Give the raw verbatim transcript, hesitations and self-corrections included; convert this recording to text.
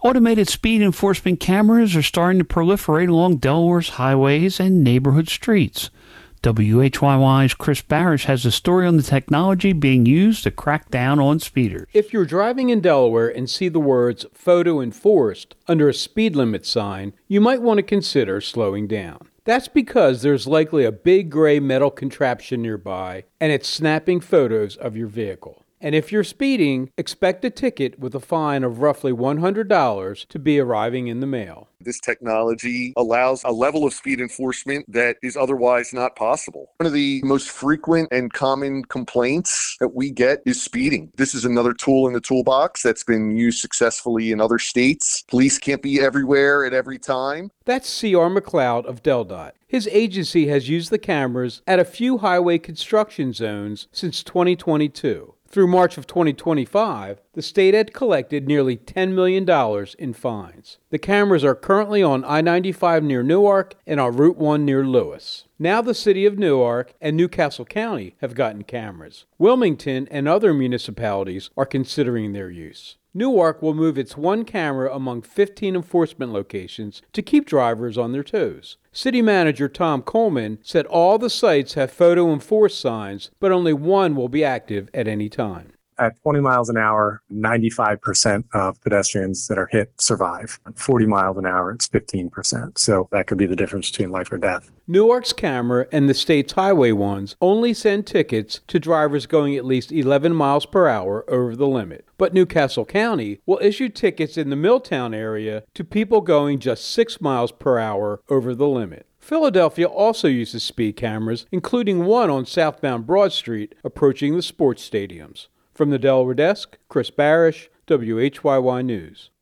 Automated speed enforcement cameras are starting to proliferate along Delaware's highways and neighborhood streets. W H Y Y's Chris Barish has a story on the technology being used to crack down on speeders. If you're driving in Delaware and see the words "photo enforced" under a speed limit sign, you might want to consider slowing down. That's because there's likely a big gray metal contraption nearby, and it's snapping photos of your vehicle. And if you're speeding, expect a ticket with a fine of roughly one hundred dollars to be arriving in the mail. This technology allows a level of speed enforcement that is otherwise not possible. One of the most frequent and common complaints that we get is speeding. This is another tool in the toolbox that's been used successfully in other states. Police can't be everywhere at every time. That's C R McLeod of DelDOT. His agency has used the cameras at a few highway construction zones since twenty twenty-two. Through March of twenty twenty-five, the state had collected nearly ten million dollars in fines. The cameras are currently on I ninety-five near Newark and on Route one near Lewis. Now the city of Newark and Newcastle County have gotten cameras. Wilmington and other municipalities are considering their use. Newark will move its one camera among fifteen enforcement locations to keep drivers on their toes. City Manager Tom Coleman said all the sites have photo enforced signs, but only one will be active at any time. At twenty miles an hour, ninety-five percent of pedestrians that are hit survive. At forty miles an hour, it's fifteen percent. So that could be the difference between life or death. Newark's camera and the state's highway ones only send tickets to drivers going at least eleven miles per hour over the limit. But Newcastle County will issue tickets in the Milltown area to people going just six miles per hour over the limit. Philadelphia also uses speed cameras, including one on southbound Broad Street approaching the sports stadiums. From the Delaware desk, Chris Barish, W H Y Y News.